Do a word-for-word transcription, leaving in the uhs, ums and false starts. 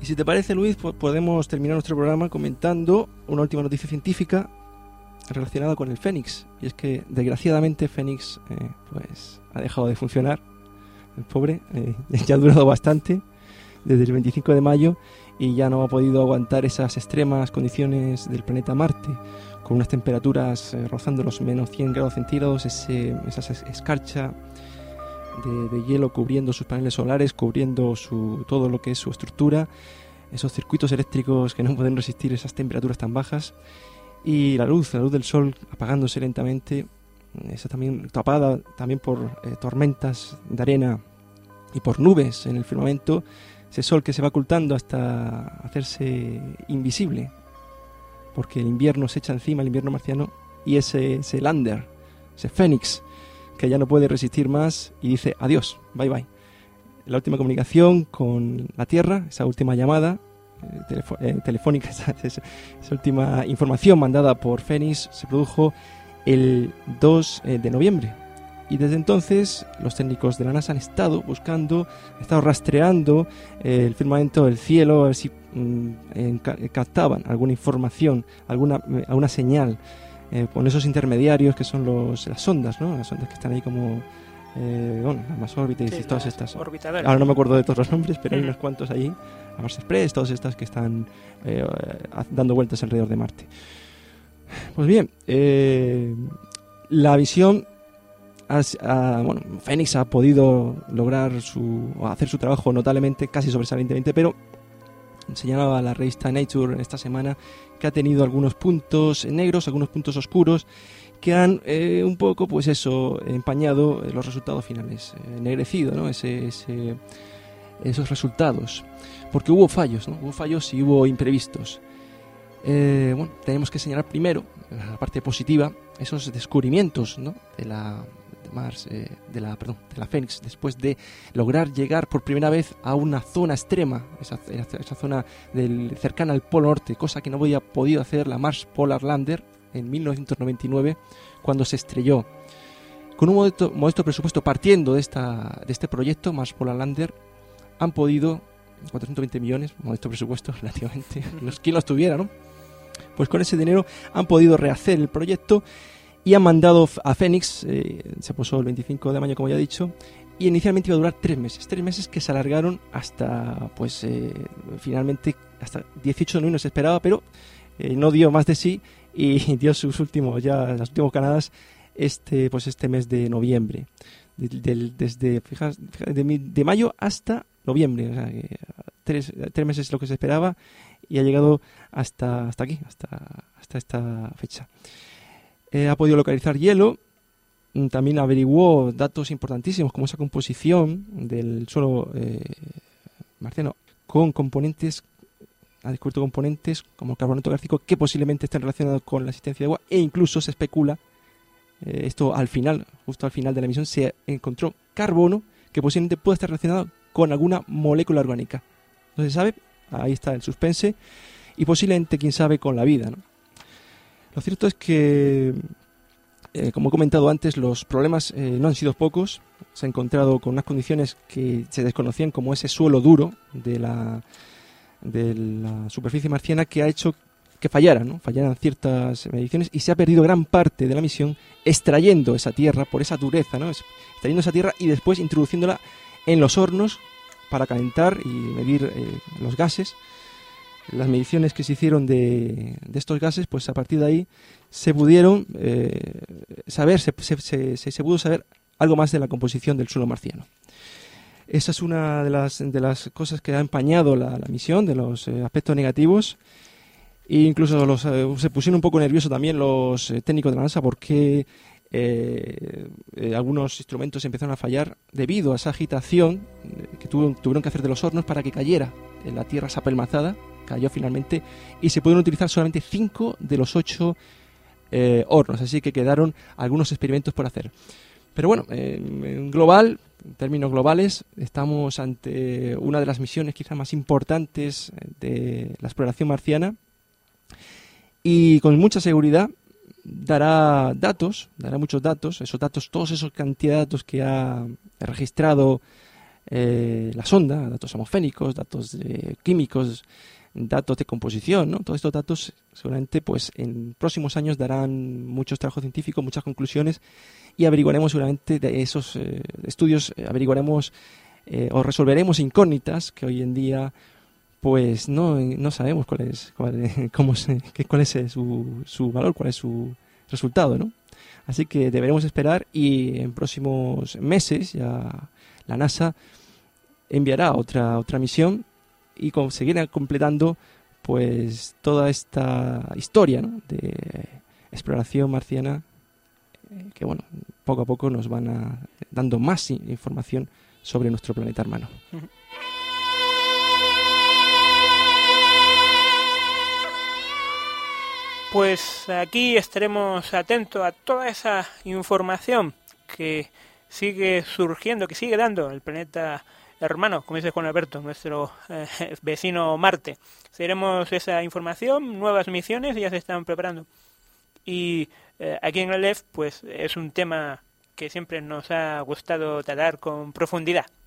Y si te parece, Luis, pues podemos terminar nuestro programa comentando una última noticia científica relacionada con el Fénix. Y es que, desgraciadamente, Fénix eh, pues ha dejado de funcionar. El pobre eh, ya ha durado bastante desde el veinticinco de mayo y ya no ha podido aguantar esas extremas condiciones del planeta Marte, con unas temperaturas eh, rozando los menos cien grados centígrados, ese, esa escarcha de, de hielo cubriendo sus paneles solares, cubriendo su, todo lo que es su estructura, esos circuitos eléctricos que no pueden resistir esas temperaturas tan bajas, y la luz, la luz del sol apagándose lentamente, esa también tapada también por eh, tormentas de arena y por nubes en el firmamento, ese sol que se va ocultando hasta hacerse invisible, porque el invierno se echa encima, el invierno marciano, y ese, ese lander, ese Fénix, que ya no puede resistir más y dice adiós, bye bye. La última comunicación con la Tierra, esa última llamada eh, telefo- eh, telefónica, esa, esa, esa última información mandada por Fénix se produjo el dos de noviembre. Y desde entonces los técnicos de la NASA han estado buscando, han estado rastreando eh, el firmamento del cielo, a ver si mm, enca- captaban alguna información, alguna, alguna señal, eh, con esos intermediarios que son los, las sondas, ¿no? Las sondas que están ahí como, eh, bueno, las Mars Orbiter y Sí, todas las estas. Orbiter. Ahora no me acuerdo de todos los nombres, pero hay Mm. unos cuantos allí, la Mars Express, todas estas que están eh, dando vueltas alrededor de Marte. Pues bien, eh, la visión... Has, uh, bueno, Fénix ha podido lograr su, o hacer su trabajo notablemente, casi sobresalientemente, pero señalaba la revista Nature esta semana que ha tenido algunos puntos negros, algunos puntos oscuros que han eh, un poco, pues eso, empañado los resultados finales, eh, ennegrecido, ¿no? Ese, ese, esos resultados, porque hubo fallos, ¿no? Hubo fallos y hubo imprevistos. Eh, bueno, tenemos que señalar primero, la parte positiva, esos descubrimientos, ¿no? de la Mars, eh, de la, perdón, de la Fénix, después de lograr llegar por primera vez a una zona extrema, esa, esa zona del, cercana al Polo Norte, cosa que no había podido hacer la Mars Polar Lander en mil novecientos noventa y nueve, cuando se estrelló. Con un modesto, modesto presupuesto, partiendo de, esta, de este proyecto, Mars Polar Lander, han podido, cuatrocientos veinte millones, modesto presupuesto relativamente, los, quien los tuviera, ¿no? Pues con ese dinero han podido rehacer el proyecto y han mandado a Fénix, eh, se posó el veinticinco de mayo como ya he dicho, y inicialmente iba a durar tres meses, tres meses que se alargaron hasta, pues eh, finalmente hasta dieciocho de noviembre se esperaba, pero eh, no dio más de sí y dio sus últimos, ya las últimas canadas este, pues este mes de noviembre, de, de, desde fijas, de, de mayo hasta noviembre, o sea, eh, tres, tres meses es lo que se esperaba y ha llegado hasta, hasta aquí, hasta, hasta esta fecha. Eh, ha podido localizar hielo, también averiguó datos importantísimos como esa composición del suelo eh, marciano con componentes, ha descubierto componentes como carbonato cálcico que posiblemente estén relacionados con la existencia de agua, e incluso se especula, eh, esto al final, justo al final de la misión, se encontró carbono que posiblemente puede estar relacionado con alguna molécula orgánica. No se sabe, ahí está el suspense, y posiblemente, quién sabe, con la vida, ¿no? Lo cierto es que, eh, como he comentado antes, los problemas eh, no han sido pocos. Se ha encontrado con unas condiciones que se desconocían, como ese suelo duro de la, de la superficie marciana, que ha hecho que fallaran, ¿no? fallaran ciertas mediciones, y se ha perdido gran parte de la misión extrayendo esa tierra por esa dureza, ¿no? extrayendo esa tierra y después introduciéndola en los hornos para calentar y medir eh, los gases. Las mediciones que se hicieron de, de estos gases, pues a partir de ahí se pudieron eh, saber, se, se, se, se pudo saber algo más de la composición del suelo marciano. Esa es una de las, de las cosas que ha empañado la, la misión, de los eh, aspectos negativos. E incluso los, eh, se pusieron un poco nerviosos también los eh, técnicos de la NASA porque eh, eh, algunos instrumentos empezaron a fallar debido a esa agitación eh, que tuvo, tuvieron que hacer de los hornos para que cayera en la tierra esa apelmazada. Cayó finalmente y se pudieron utilizar solamente cinco de los ocho eh, hornos, así que quedaron algunos experimentos por hacer. Pero bueno, eh, en global, en términos globales, estamos ante una de las misiones quizás más importantes de la exploración marciana y con mucha seguridad dará datos, dará muchos datos, esos datos, todos esos cantidad de datos que ha registrado eh, la sonda, datos atmosféricos, datos de químicos, datos de composición, ¿no? Todos estos datos seguramente pues en próximos años darán muchos trabajos científicos, muchas conclusiones, y averiguaremos seguramente de esos eh, estudios, eh, averiguaremos eh, o resolveremos incógnitas que hoy en día pues no, no sabemos cuál es, cuál es, cómo se, qué, cuál es su, su valor, cuál es su resultado, ¿no? Así que deberemos esperar, y en próximos meses ya la NASA enviará otra otra misión y seguirá completando pues toda esta historia, ¿no?, de exploración marciana, eh, que bueno, poco a poco nos van a, dando más información sobre nuestro planeta hermano. Uh-huh. Pues aquí estaremos atentos a toda esa información que sigue surgiendo, que sigue dando el planeta hermano, como dice Juan Alberto, nuestro eh, vecino Marte. Seguiremos esa información, nuevas misiones ya se están preparando. Y eh, aquí en el Aleph, pues es un tema que siempre nos ha gustado tratar con profundidad.